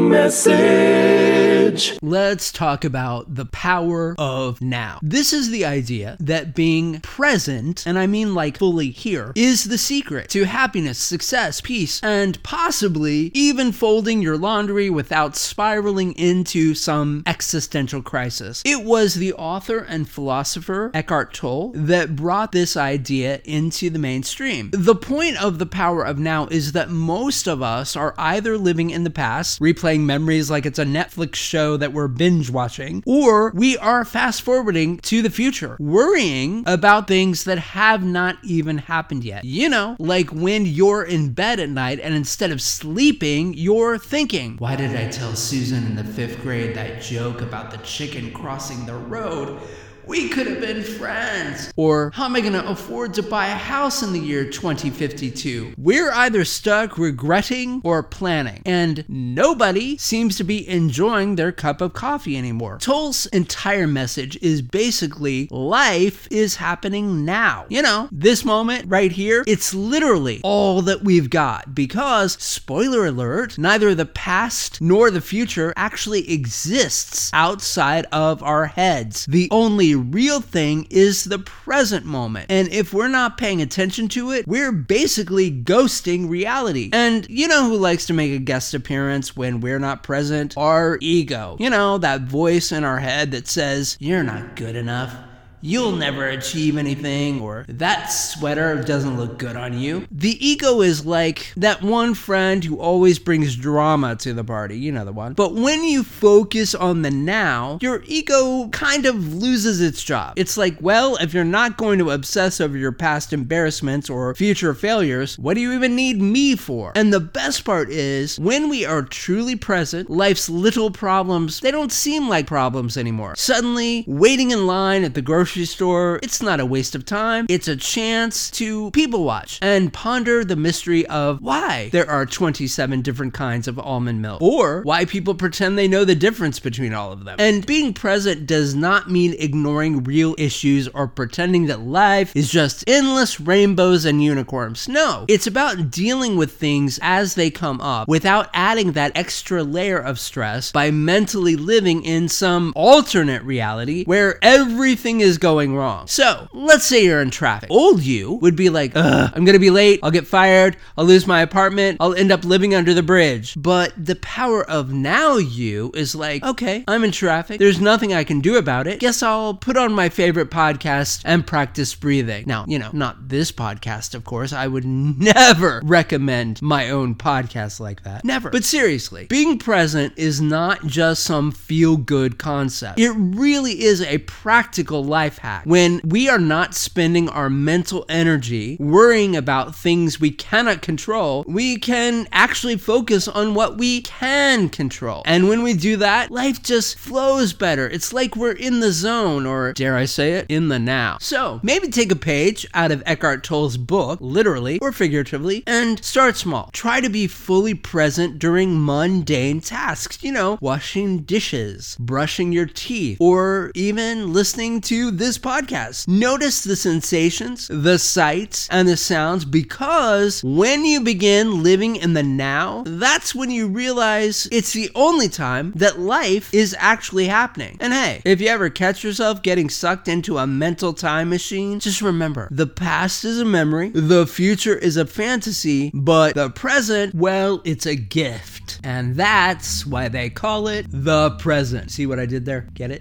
message. Let's talk about the power of now. This is the idea that being present, and I mean like fully here, is the secret to happiness, success, peace, and possibly even folding your laundry without spiraling into some existential crisis. It was the author and philosopher Eckhart Tolle that brought this idea into the mainstream. The point of the power of now is that most of us are either living in the past, replaying memories like it's a Netflix show that we're binge watching, or we are fast forwarding to the future, worrying about things that have not even happened yet. You know, like when you're in bed at night and instead of sleeping, you're thinking, why did I tell Susan in the 5th grade that joke about the chicken crossing the road? We could have been friends. Or how am I going to afford to buy a house in the year 2052? We're either stuck regretting or planning, and nobody seems to be enjoying their cup of coffee anymore. Tolle's entire message is basically life is happening now. You know, this moment right here, it's literally all that we've got because, spoiler alert, neither the past nor the future actually exists outside of our heads. The only real thing is the present moment. And if we're not paying attention to it, we're basically ghosting reality. And you know who likes to make a guest appearance when we're not present? Our ego. You know, that voice in our head that says, you're not good enough. You'll never achieve anything, or that sweater doesn't look good on you. The ego is like that one friend who always brings drama to the party, you know the one. But when you focus on the now, your ego kind of loses its job. It's like, well, if you're not going to obsess over your past embarrassments or future failures, what do you even need me for? And the best part is, when we are truly present, life's little problems, they don't seem like problems anymore. Suddenly, waiting in line at the grocery store, it's not a waste of time. It's a chance to people watch and ponder the mystery of why there are 27 different kinds of almond milk, or why people pretend they know the difference between all of them. And being present does not mean ignoring real issues or pretending that life is just endless rainbows and unicorns. No, it's about dealing with things as they come up without adding that extra layer of stress by mentally living in some alternate reality where everything is going wrong. So, let's say you're in traffic. Old you would be like, I'm gonna be late, I'll get fired, I'll lose my apartment, I'll end up living under the bridge. But the power of now you is like, okay, I'm in traffic, there's nothing I can do about it, guess I'll put on my favorite podcast and practice breathing. Now, you know, not this podcast, of course, I would never recommend my own podcast like that. Never. But seriously, being present is not just some feel-good concept. It really is a practical life hack. When we are not spending our mental energy worrying about things we cannot control, we can actually focus on what we can control. And when we do that, life just flows better. It's like we're in the zone, or dare I say it, in the now. So maybe take a page out of Eckhart Tolle's book, literally or figuratively, and start small. Try to be fully present during mundane tasks, you know, washing dishes, brushing your teeth, or even listening to this podcast. Notice the sensations, the sights, and the sounds, because when you begin living in the now, that's when you realize it's the only time that life is actually happening. And hey, if you ever catch yourself getting sucked into a mental time machine, just remember, the past is a memory, the future is a fantasy, but the present, well, it's a gift. And that's why they call it the present. See what I did there? Get it?